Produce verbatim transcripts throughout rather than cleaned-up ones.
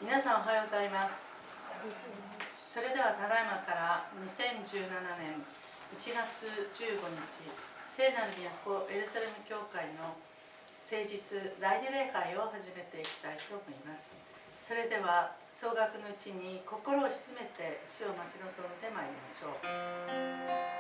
皆さんおはようございます。それではただいまからにせんじゅうななねんいちがつじゅうごにち、聖なる都エルサレム教会の聖日第二礼拝を始めていきたいと思います。それでは総額のうちに心を静めて主を待ち望んでまいりましょう。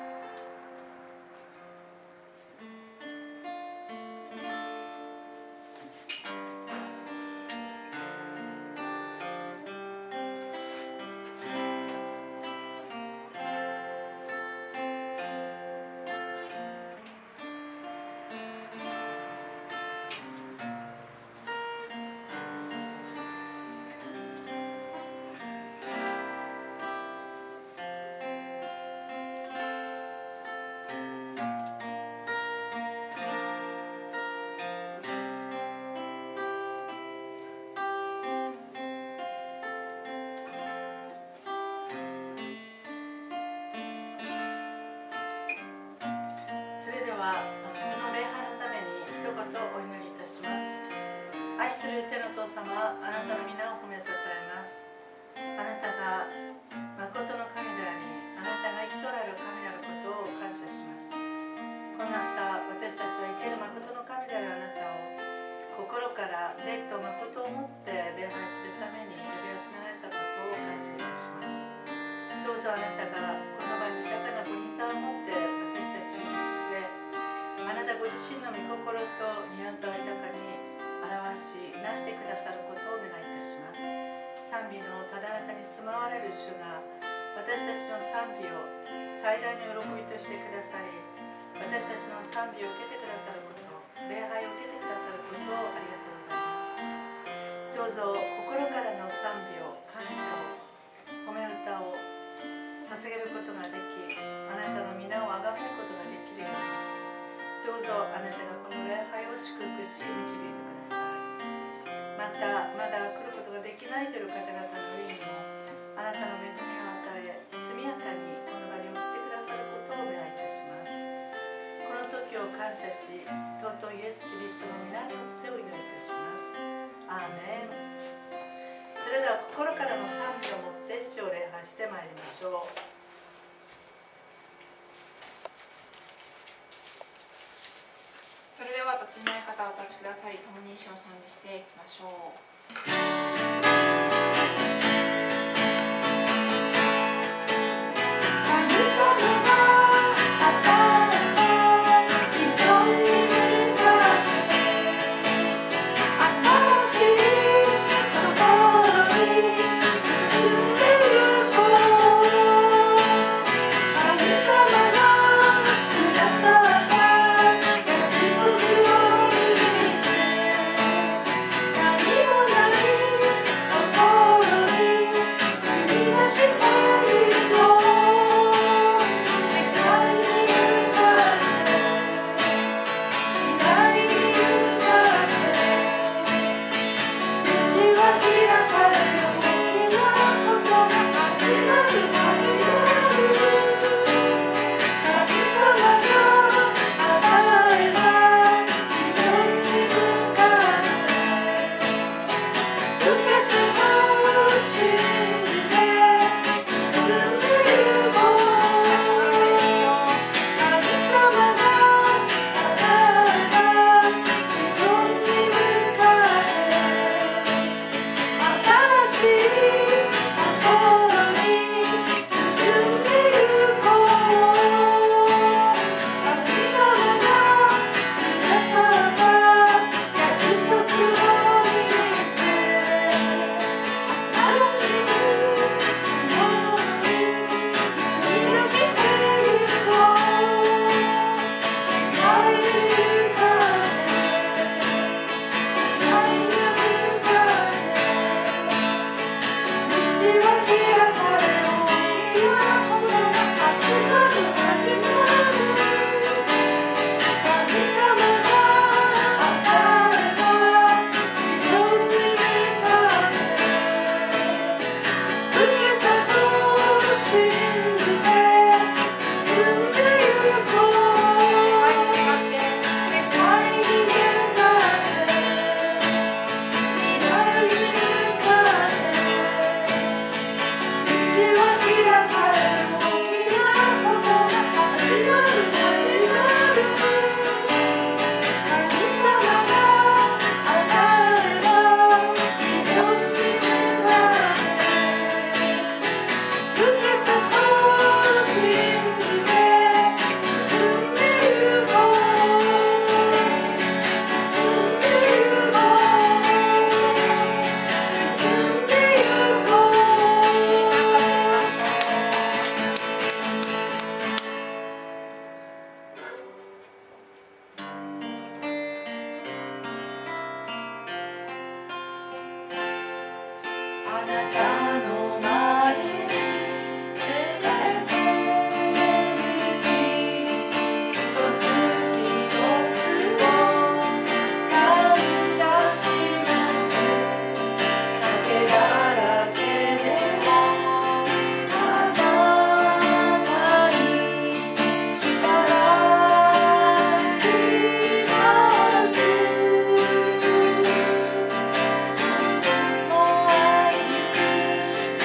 それではこの礼拝のために一言お祈りいたします。愛する天のお父様、あなたの皆を褒めたたえます。あなたが誠の神であり、あなたが生きとられる神であることを感謝します。この朝、私たちは生ける誠の神であるあなたを心から霊と誠を持って礼拝するために呼び集められたことを感謝いたします。どうぞあなたがこの場に豊かなご臨在を持って私たちにあなたご自身の御心と御業を豊かに表しなしてくださることをお願いいたします。賛美のただ中に住まわれる主が私たちの賛美を最大の喜びとしてくださり、私たちの賛美を受けてくださること、礼拝を受けてくださることをありがとうございます。どうぞ心からの賛美を、感謝を、褒め歌を捧げることができ、あなたの皆を崇めることができるように、どうぞあなたがこの礼拝を祝福し導いてください。またまだ来ることができないという方々の上にもあなたの恵みを与え、速やかにこの場に起きてくださることをお願いいたします。この時を感謝し、尊いイエス・キリストの皆によってお祈りいたします。アーメン。それでは心からの賛美をもって主を礼拝してまいりましょう。 それでは立ちの方をお立ちくださり、共に一緒に賛美していきましょう。 何もない 「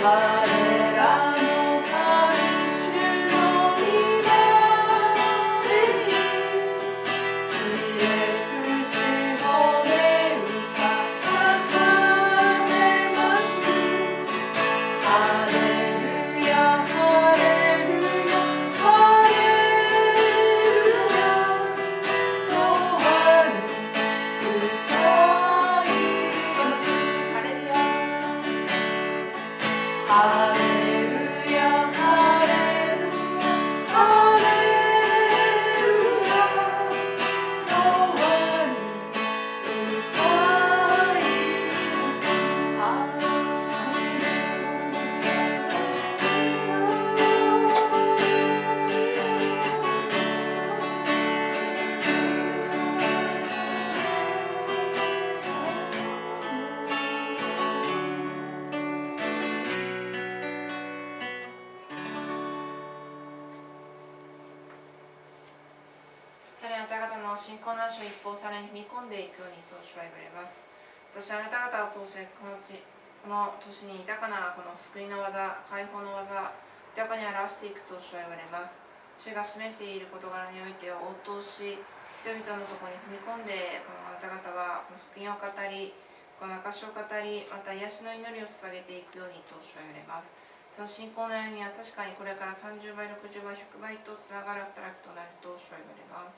さらにあなた方の信仰の足を一歩さらに踏み込んでいくようにと主は言われます。私はあなた方を通してこの地この年に豊かなこの救いの技、解放の技、豊かに表していくと主は言われます。主が示している事柄においては応答し、人々のところに踏み込んで、このあなた方はこの福音を語り、この証しを語り、また癒しの祈りを捧げていくようにと主は言われます。その信仰の歩みは確かにこれからさんじゅうばい、ろくじゅうばい、ひゃくばいとつながる働きとなると主は言われます。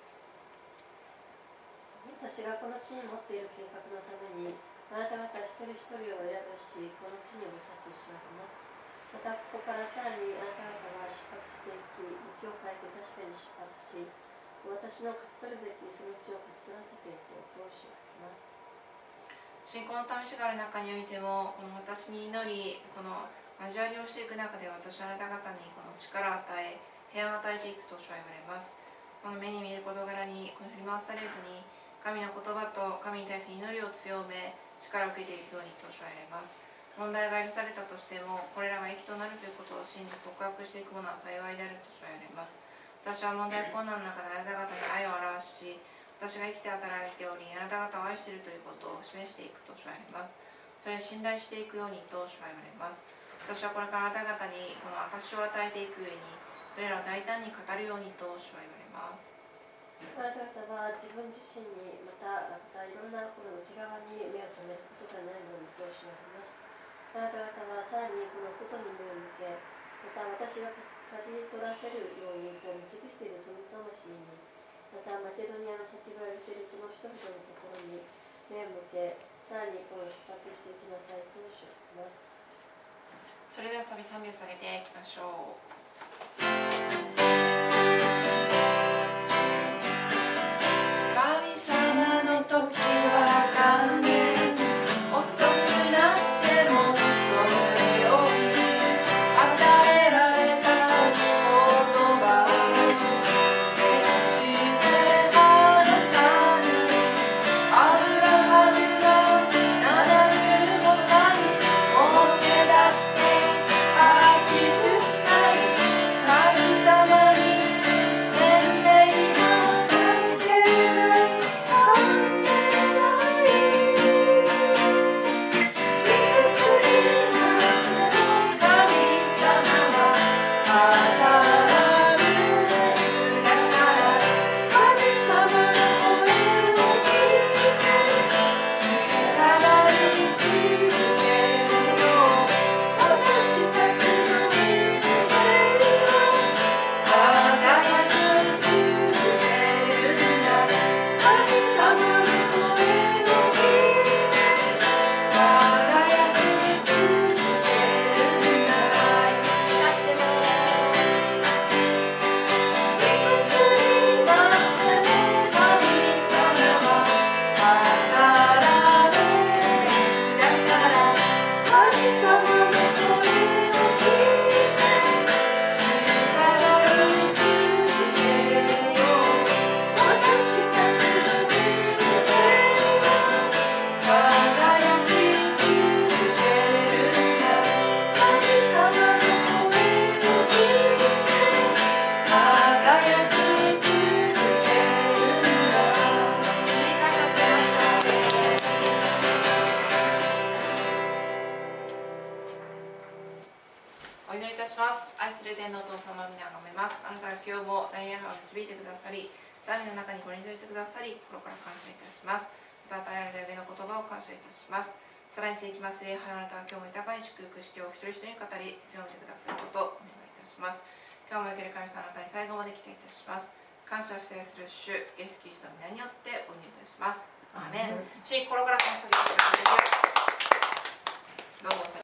私がこの地に持っている計画のためにあなた方一人一人を選ばし、この地に置いたとします。またここからさらにあなた方は出発していき、道を変えて確かに出発し、私の勝ち取るべきその地を勝ち取らせていこうと主は言います。 信仰の試しがある中においても、この私に祈り、この交わりをしていく中で私はあなた方にこの力を与え、平安を与えていくと主は言われます。この目に見える事柄にこの振り回されずに、神の言葉と神に対する祈りを強め、力を受けていくようにと主は言われます。問題が許されたとしても、これらが益となるということを信じ告白していくものは幸いであると主は言われます。私は問題困難の中であなた方に愛を表し、私が生きて働いており、あなた方を愛しているということを示していくと主は言われます。それを信頼していくようにと主は言われます。私はこれからあなた方にこの証しを与えていく上に、それらを大胆に語るようにと主は言われます。 あなた方は自分自身に、また、またいろんなこの内側に目を留めることがないようにと主は言います。あなた方はさらにこの外に目を向け、また私が刈り取らせるようにこう導いているその魂に、またマケドニアの先が言っているその人々のところに目を向け、さらにこの出発していきなさいと主は言います。 それでは再び賛美を捧げていきましょう。 神様の時は勘弁、遅くなってもそれより与えられた言葉、決して離さぬ。アブラハムがななじゅうごさい、モーセだってはちじゅっさい。 今日もダイヤを導いてくださり、罪の中にご臨在してくださり、心から感謝いたします。また与えられた上の言葉を感謝いたします。さらに続きます礼拝をあなたは今日も豊かに祝福し、今日を一人一人に語り強めてくださることをお願いいたします。今日もよける神様あなたに最後まで期待いたします。感謝をしてする主イエス・キリストの皆によってお祈りいたします。アーメン。主に心から感謝いたします。